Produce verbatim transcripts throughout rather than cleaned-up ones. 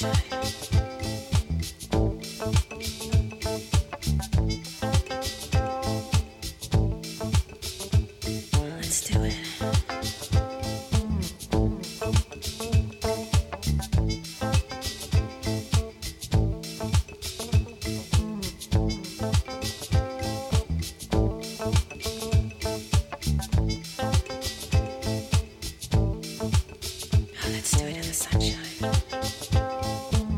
Let's do it in the sunshine.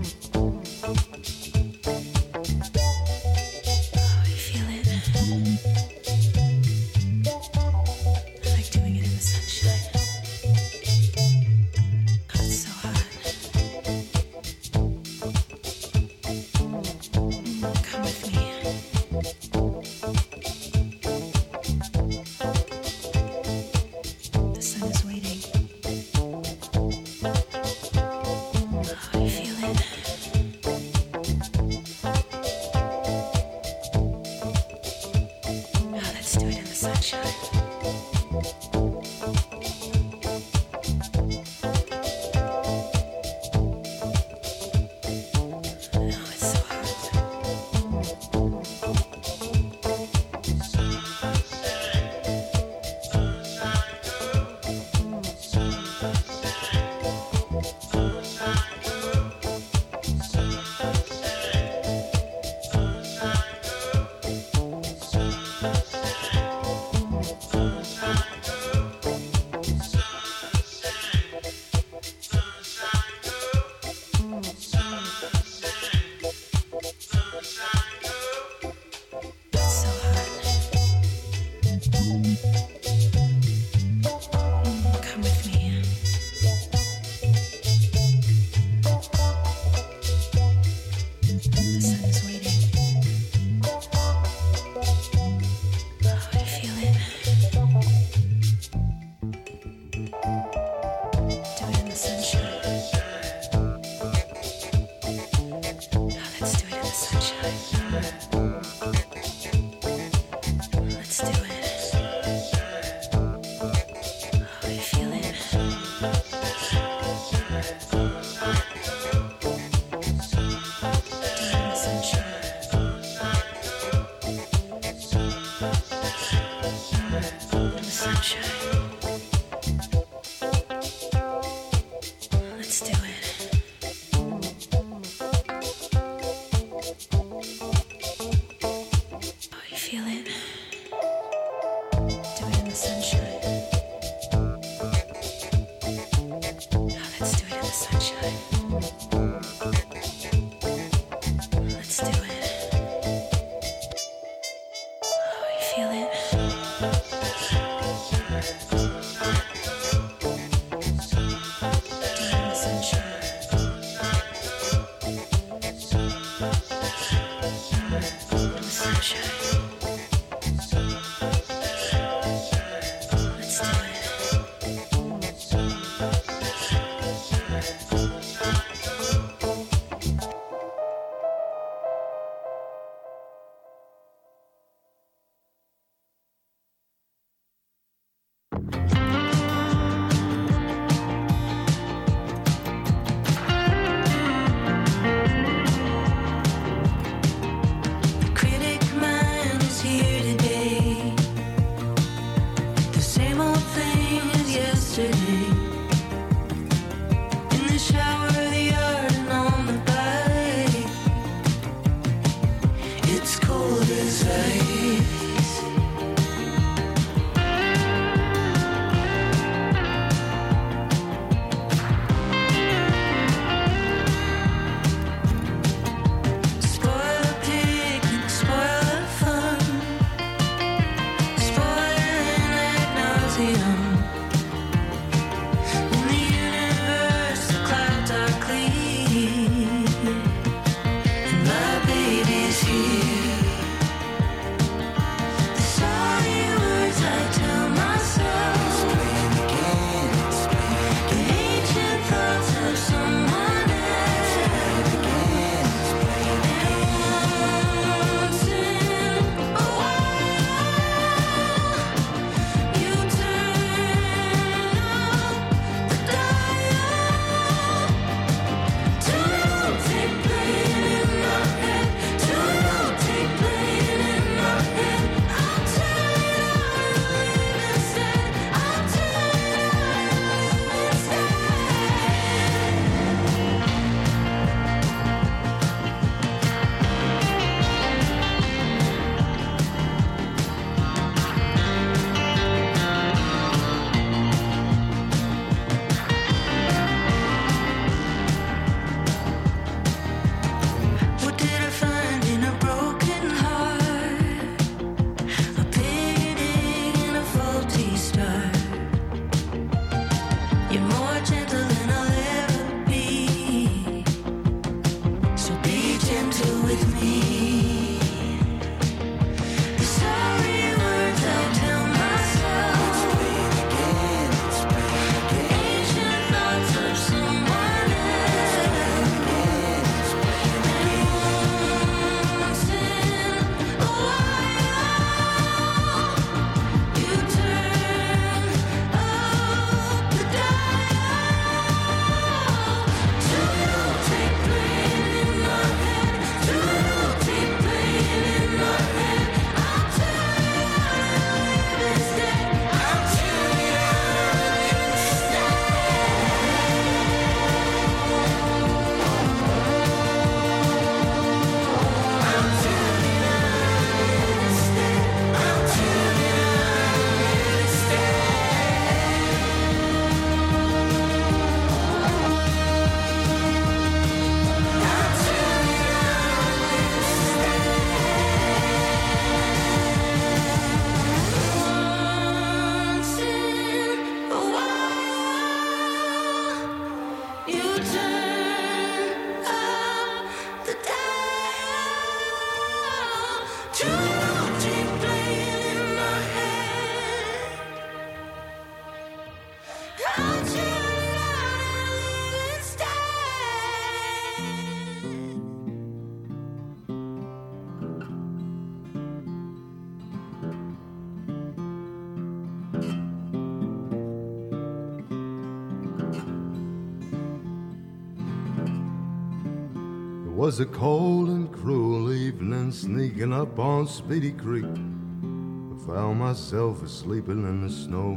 Was a cold and cruel evening, sneaking up on Speedy Creek. I found myself asleep in the snow.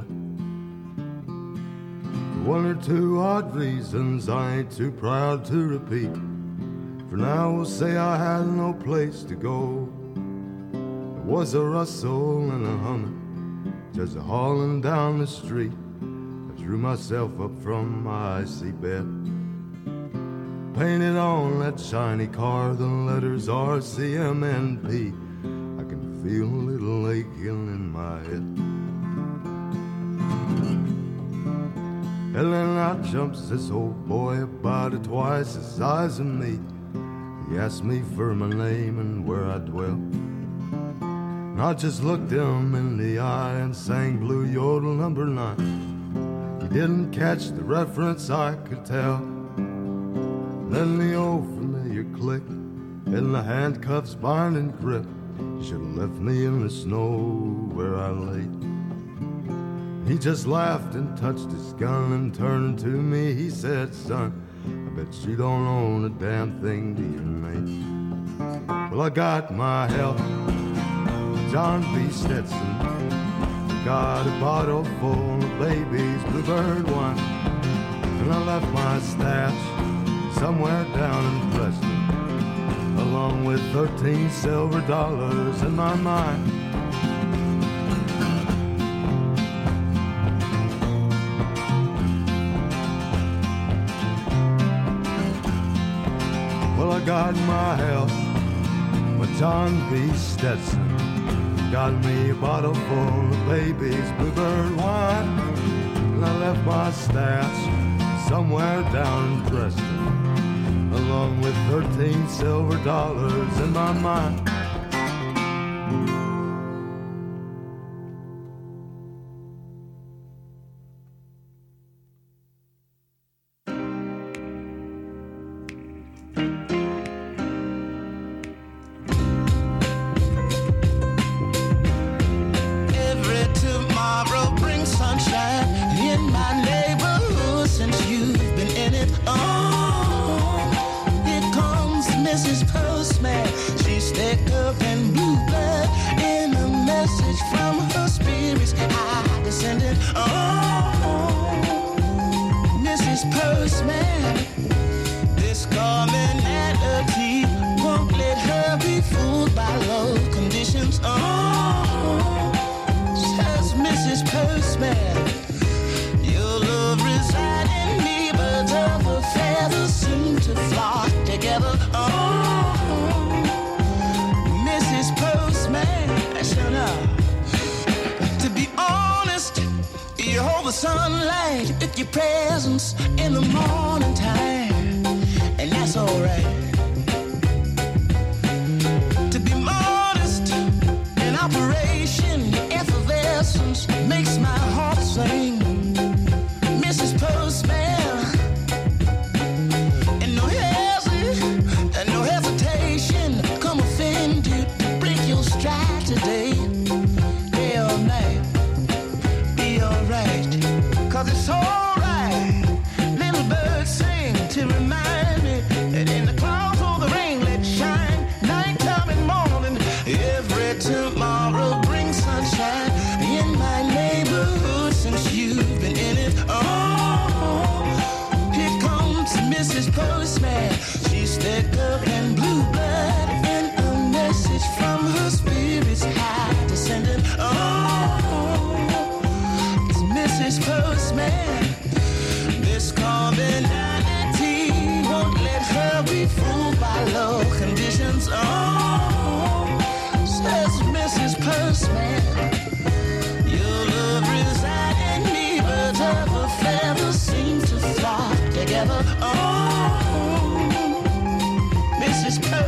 For one or two odd reasons I ain't too proud to repeat. For now we'll say I had no place to go. There was a rustle and a humming, just a hauling down the street. I drew myself up from my icy bed. Painted on that shiny car, the letters R C M N P. I can feel a little aching in my head. And then out jumps this old boy about it twice the size of me. He asked me for my name and where I dwell. And I just looked him in the eye and sang Blue Yodel number nine. He didn't catch the reference, I could tell. Then the old familiar click and the handcuffs bind and grip. You should have left me in the snow where I lay. He just laughed and touched his gun and turned to me. He said, son, I bet you don't own a damn thing to your name. Well, I got my health, John B. Stetson. Got a bottle full of baby's bluebird wine. And I left my stash somewhere down in Preston, along with thirteen silver dollars in my mind. Well, I got my health, my John B. Stetson. Got me a bottle full of baby's bluebird wine. And I left my stash somewhere down in Preston, along with thirteen silver dollars in my mind.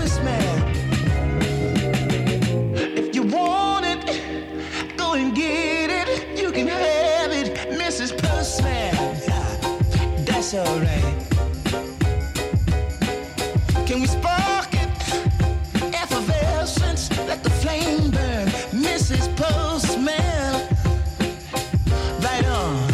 postman. If you want it, go and get it. You can have it, Missus Postman. That's alright. Can we spark it? Effervescence, let the flame burn, Missus Postman. Right on.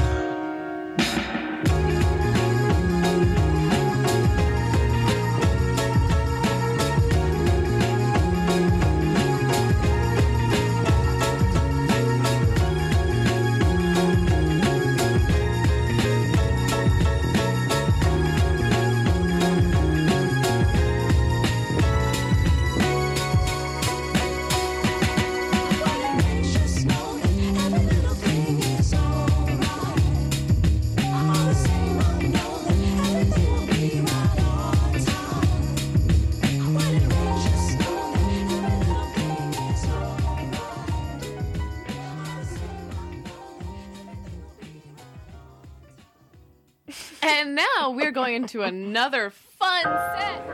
And now we're going into another fun set.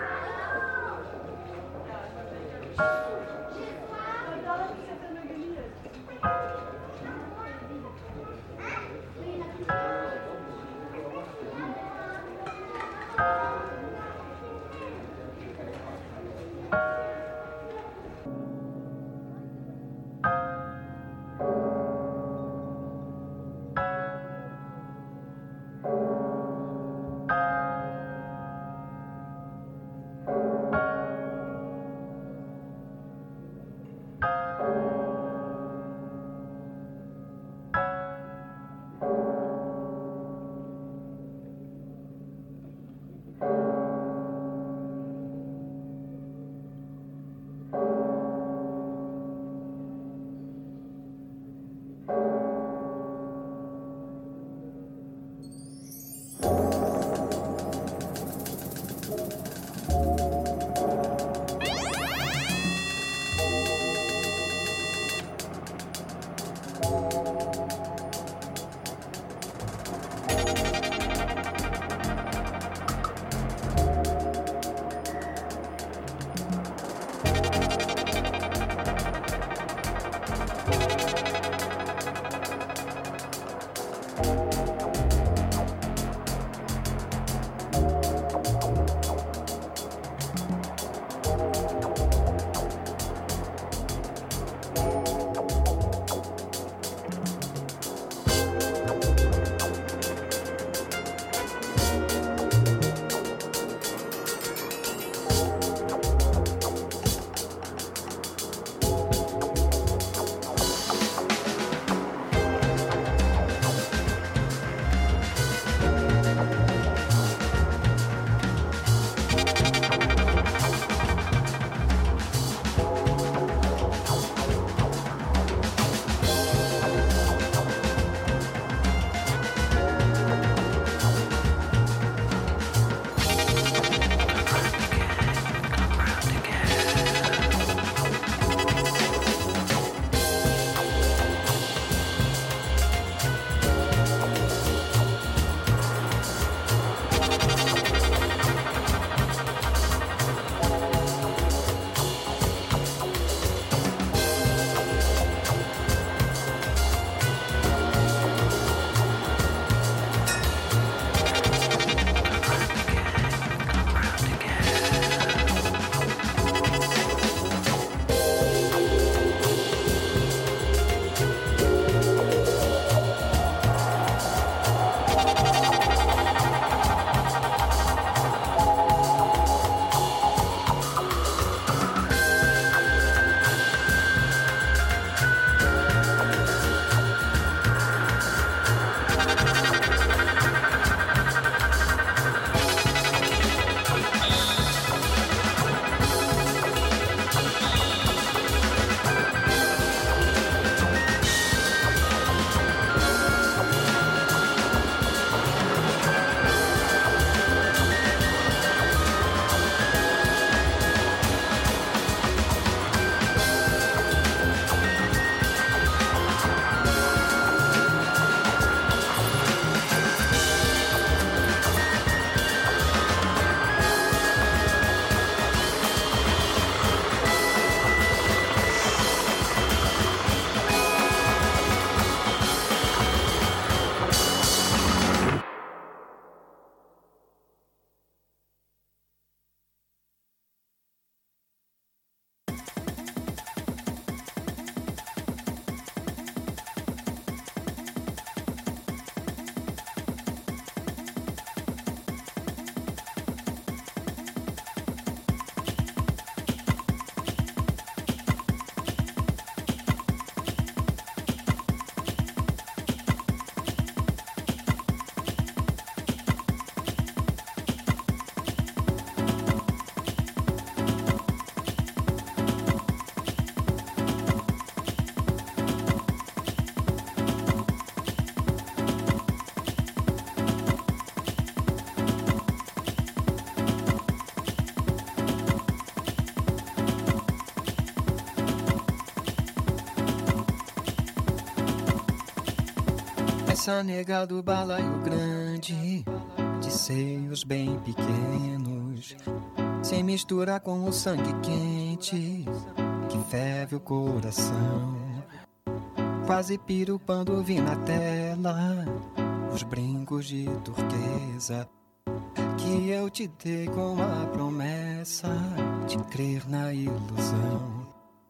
Essa nega do balaio grande, de seios bem pequenos, sem misturar com o sangue quente que ferve o coração. Quase pirupando vi na tela os brincos de turquesa que eu te dei com a promessa de crer na ilusão.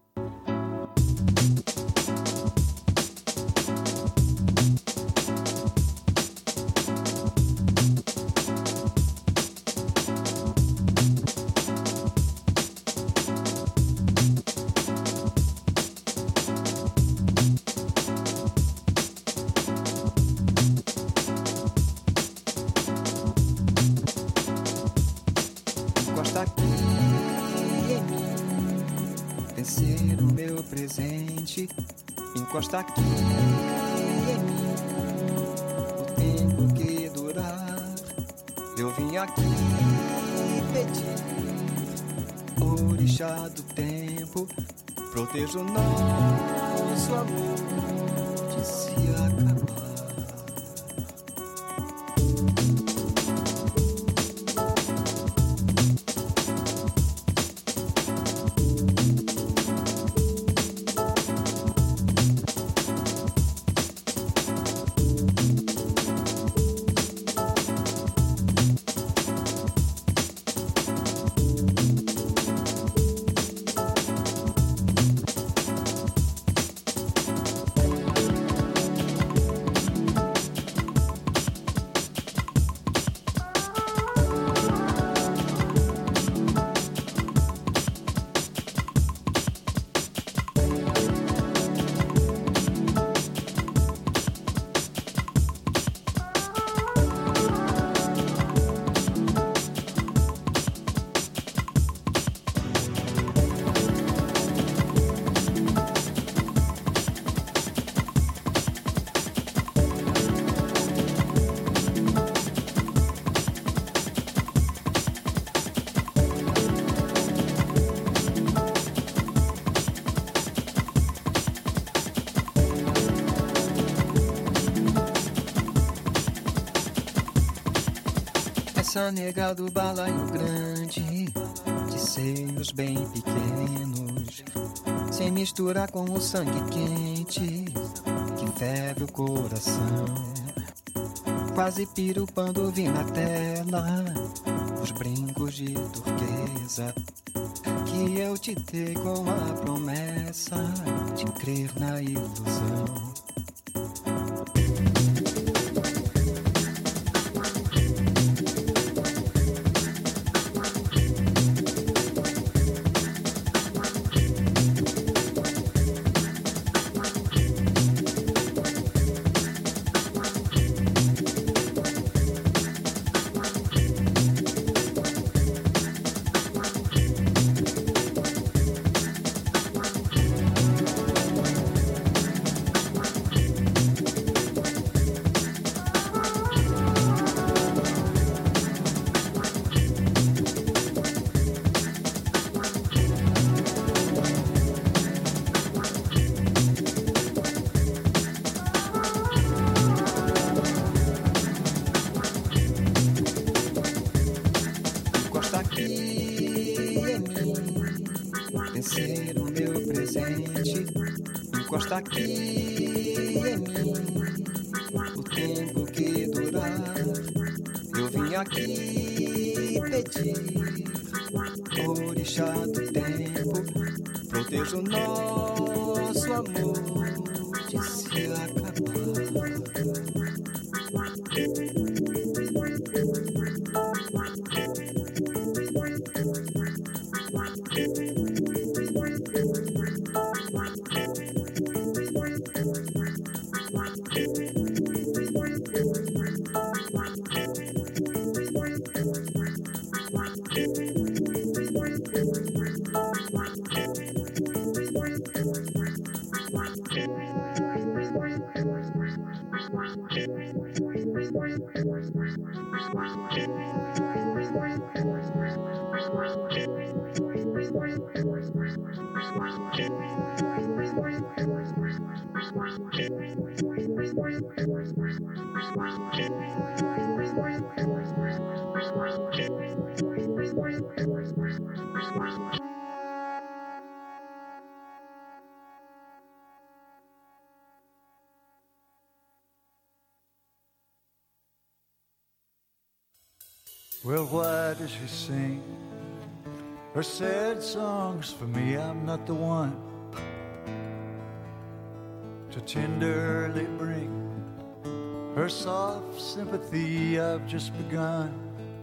Encosta aqui em mim, o tempo que durar. Eu vim aqui pedir, orixá do tempo, proteja o nosso amor de se acabar. Essa nega do balaio grande, de seios bem pequenos, sem misturar com o sangue quente que ferve o coração. Quase pirupando vi na tela os brincos de turquesa que eu te dei com a promessa de crer na ilusão. Encosta aqui em mim, o tempo que durar. Eu vim aqui pedir, orixá do tempo, proteja o nosso amor de se acabar. Thank you. Well, why does she sing her sad songs for me? I'm not the one to tenderly bring her soft sympathy. I've just begun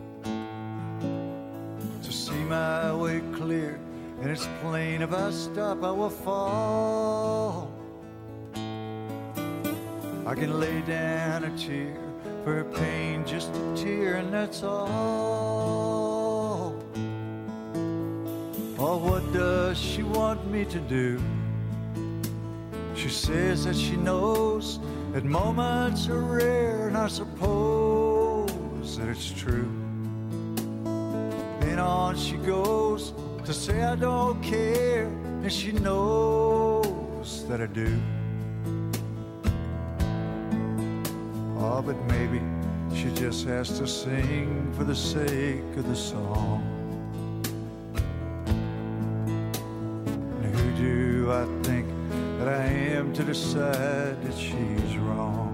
to see my way clear, and it's plain if I stop I will fall. I can lay down a tear for her pain, just a tear, and that's all. Oh, what does she want me to do? She says that she knows that moments are rare, and I suppose that it's true. Then on she goes to say I don't care, and she knows that I do. Oh, but maybe she just has to sing for the sake of the song. And who do I think that I am to decide that she's wrong?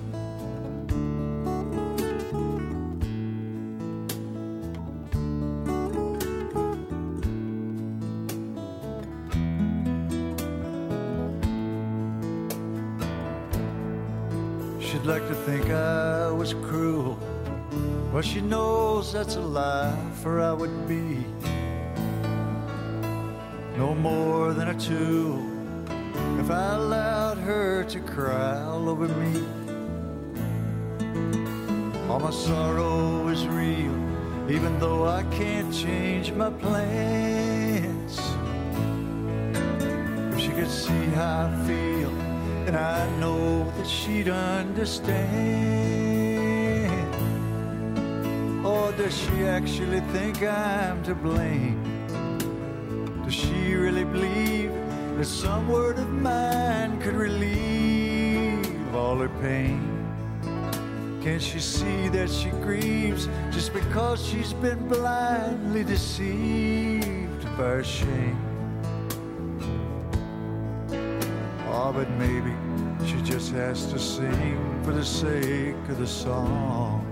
She'd like to think I was cruel. Well, she knows that's a lie, for I would be no more than a tool if I allowed her to cry all over me. All my sorrow is real, even though I can't change my plans. If she could see how I feel, and I know that she'd understand. Or does she actually think I'm to blame? Does she really believe that some word of mine could relieve all her pain? Can't she see that she grieves just because she's been blindly deceived by her shame? Oh, but maybe she just has to sing for the sake of the song.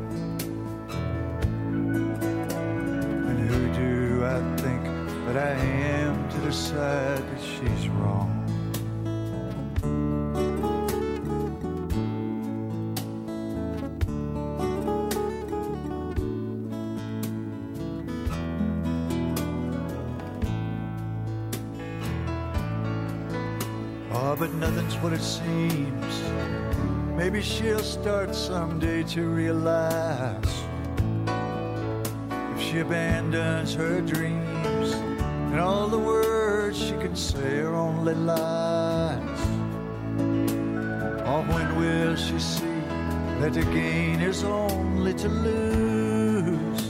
And who do I think that I am to decide that she's wrong? Oh, but nothing's what it seems. Maybe she'll start someday to realize if she abandons her dreams and all the words she can say are only lies. Oh, when will she see that to gain is only to lose?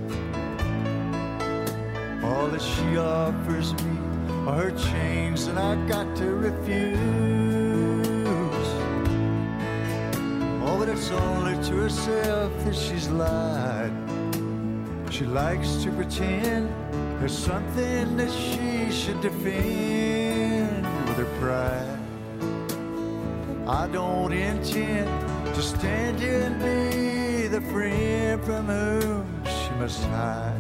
All that she offers me are her chains, and I got to refuse. Oh, but it's only to herself that she's lied. She likes to pretend there's something that she should defend with her pride. I don't intend to stand here and be the friend from whom she must hide.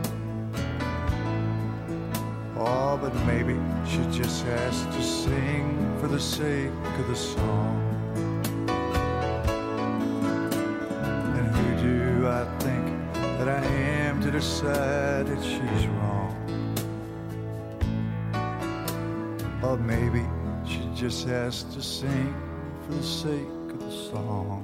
Oh, but maybe she just has to sing for the sake of the song. And who do I think that I am to decide that she's wrong? Or maybe she just has to sing for the sake of the song.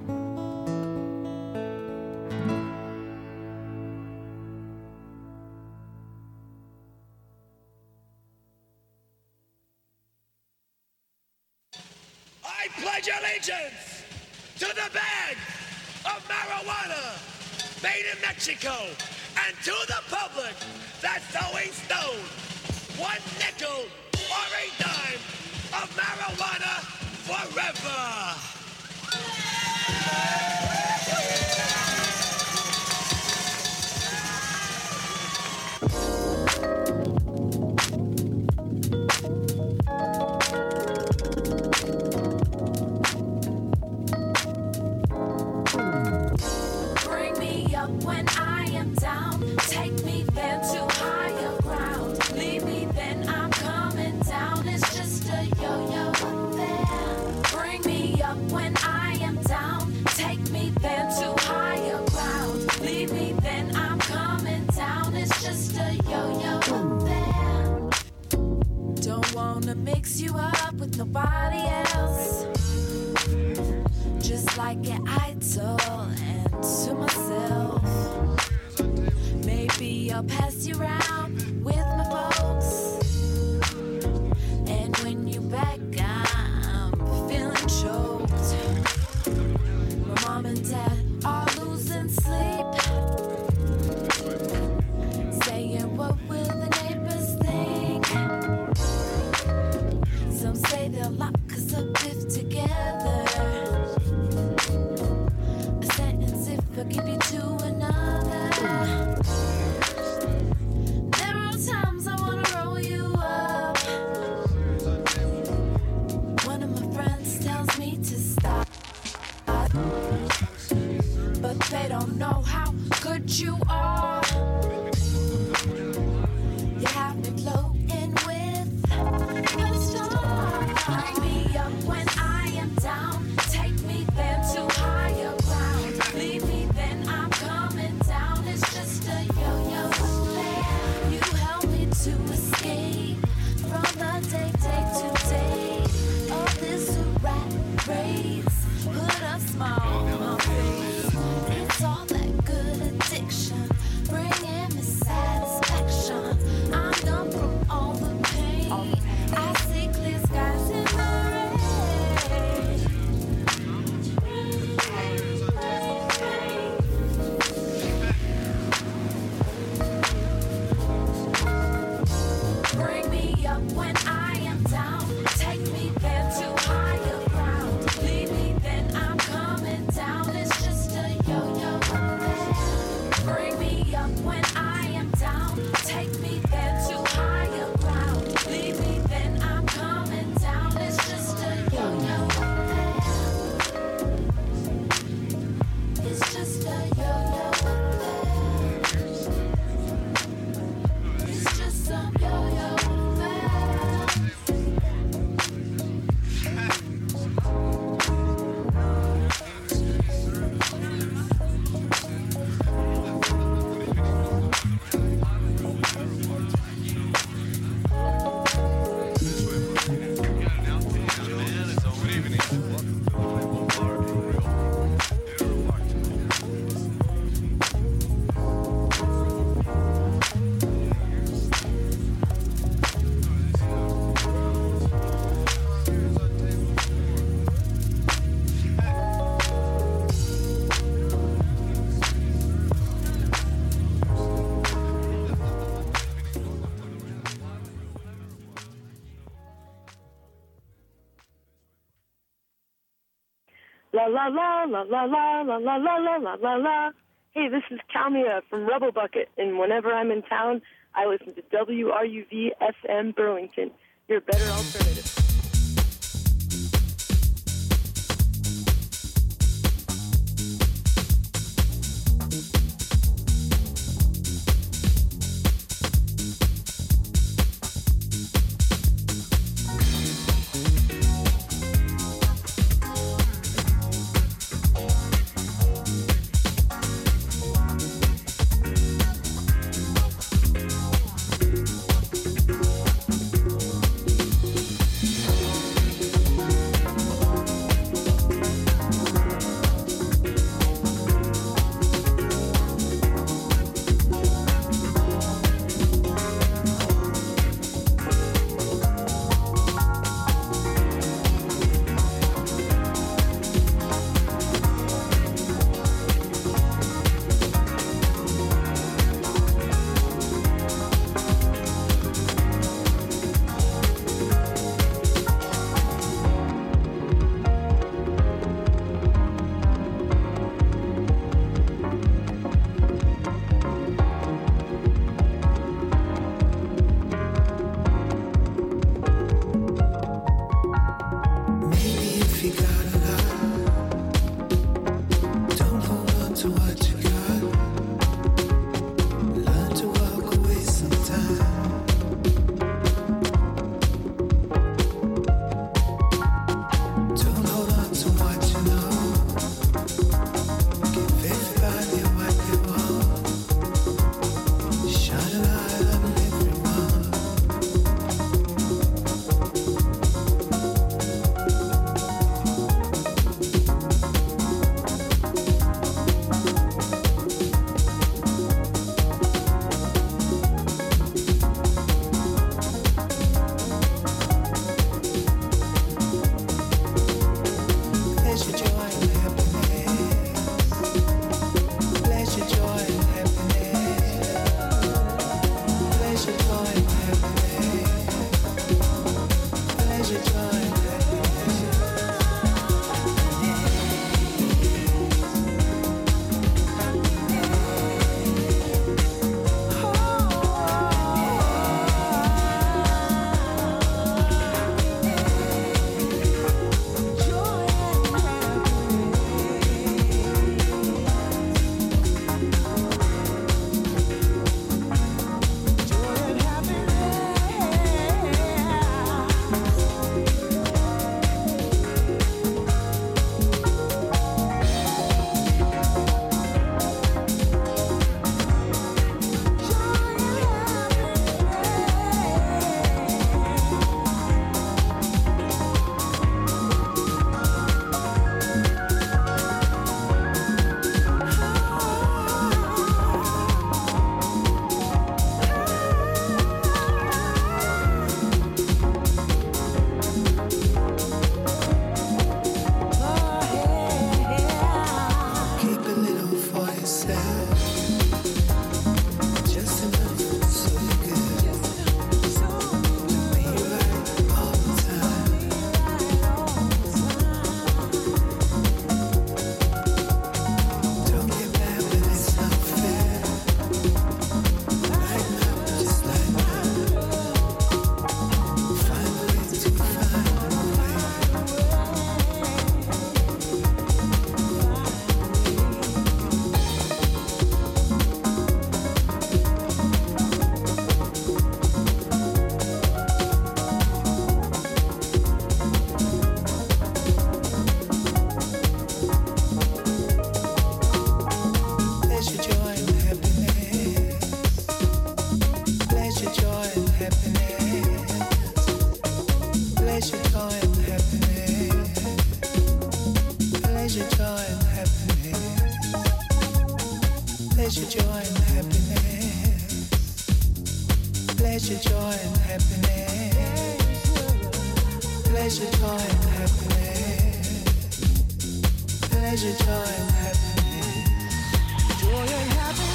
I pledge allegiance to the bag of marijuana made in Mexico and to the public that's always known one nickel or a dime of marijuana forever. La la la la la la la la la la la la la. Hey, this is Kalmia from Rebel Bucket, and whenever I'm in town, I listen to W R U V F M Burlington, your better alternative. and happiness. Pleasure, joy, and happiness. Pleasure, joy, and happiness. Joy and happiness.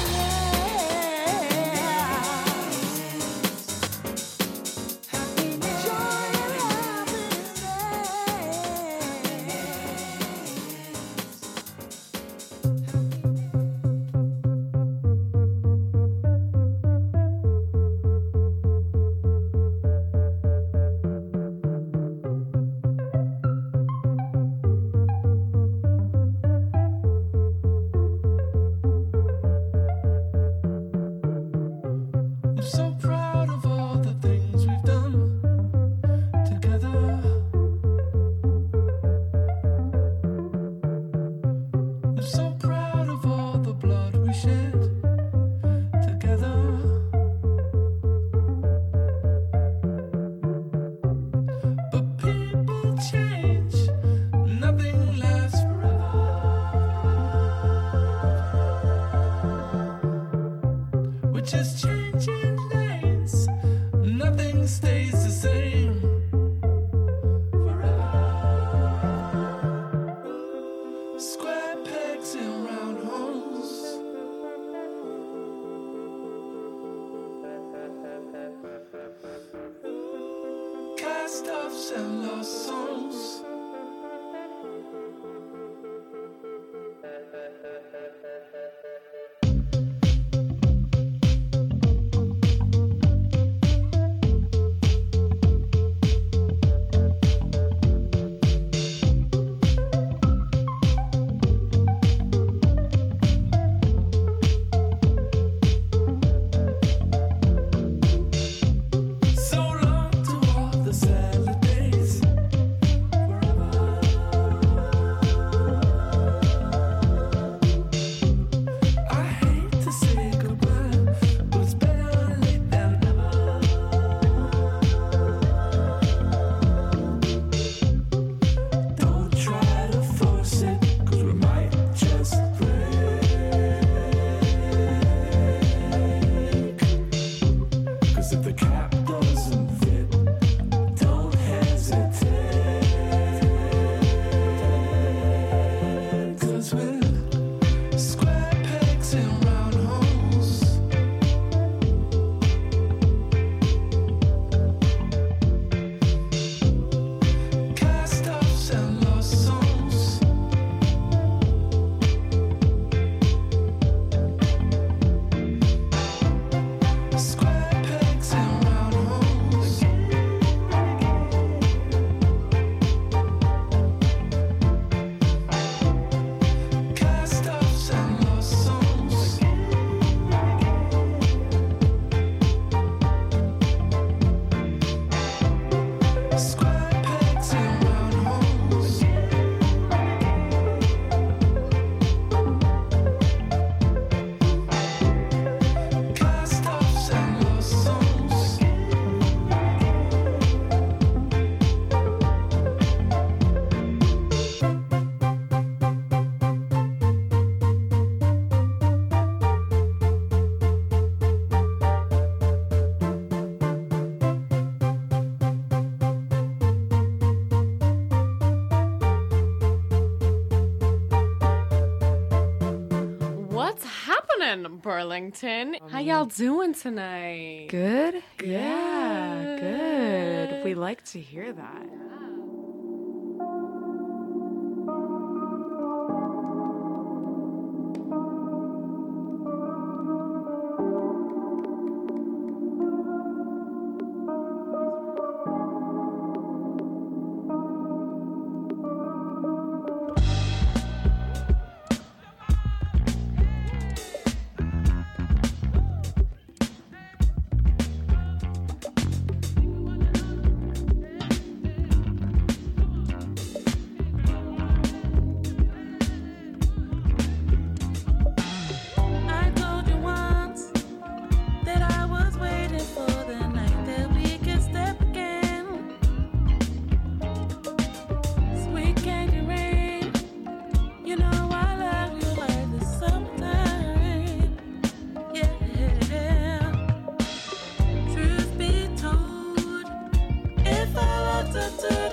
Burlington. How y'all doing tonight? Good? Good. Yeah, good. We like to hear that. da